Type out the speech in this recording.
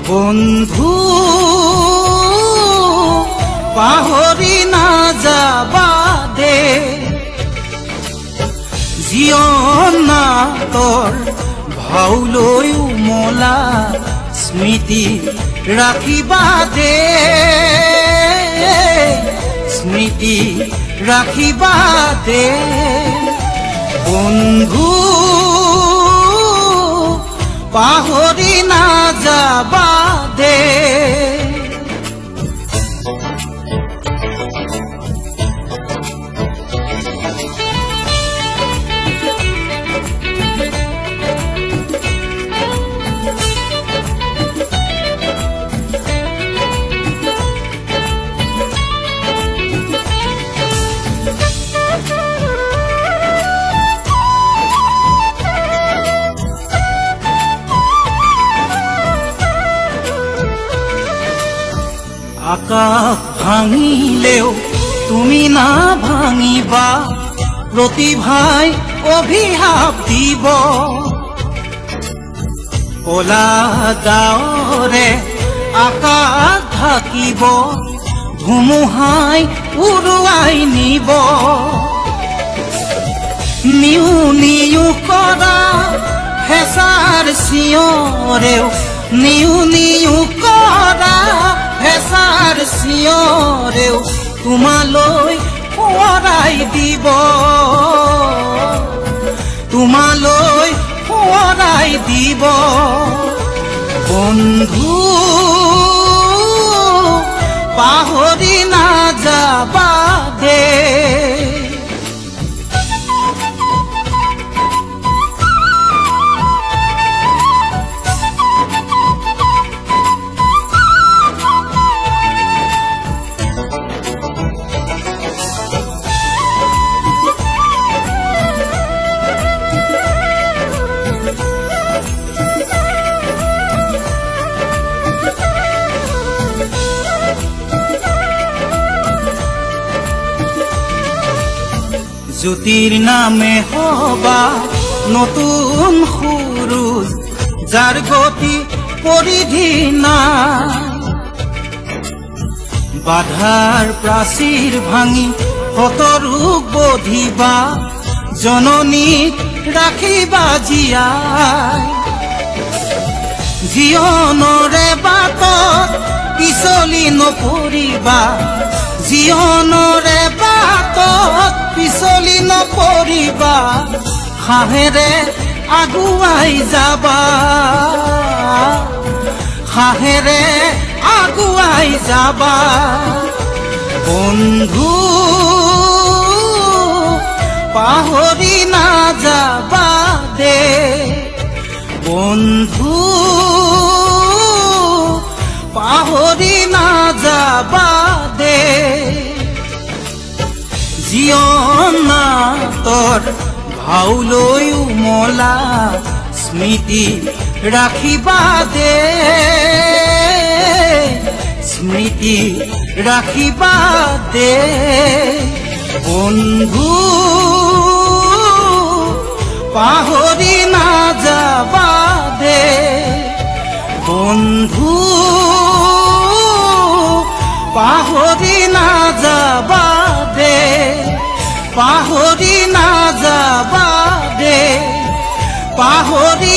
বন্ধু পাহৰি নাযাবা দে জীৱনৰ ভাউলৈ উমলা স্মৃতি ৰাখিবা দে স্মৃতি ৰাখিবা দে বন্ধু পাহৰি নাযাবা দে আকাশ ভাঙিলেও তুমি না ভাঙিবা প্ৰতিভাই অভিশাপ দিব কলা ডাৱৰে আকাশ ঢাকিব ধুমুহাই উৰুৱাই নিব নিউ নিউ কৰা হেঁচাৰ চিঞৰেও নিউ নিউ কৰা হেঁচাৰ চিঞৰেও তোমালৈ সোঁৱৰাই দিব তোমালৈ সোঁৱৰাই দিব বন্ধু পাহৰি নাযাবা দে জ্যোতিৰ নামে হবা নতুন সুৰুজ যাৰ গতি পৰিধি নাই বাধাৰ প্ৰাচীৰ ভাঙি হতৰোগ বধিবা জননীক ৰাখিবা জীয়াই জীৱনৰে বাটত পিছলি নপৰিবা জীৱনৰে বাটত পিছলি নপৰিবা সাহেৰে আগুৱাই যাবা সাহেৰে আগুৱাই যাবা বন্ধু পাহৰি নাযাবা দে বন্ধু পাহৰি নাযাবা দে জীৱনৰ ভাউলৈ উমলা স্মৃতি ৰাখিবা দে স্মৃতি ৰাখিবা দে বন্ধু পাহৰি নাযাবা দে বন্ধু পাহৰি নাযাবা দে পাহৰি নাযাবা দে পাহৰি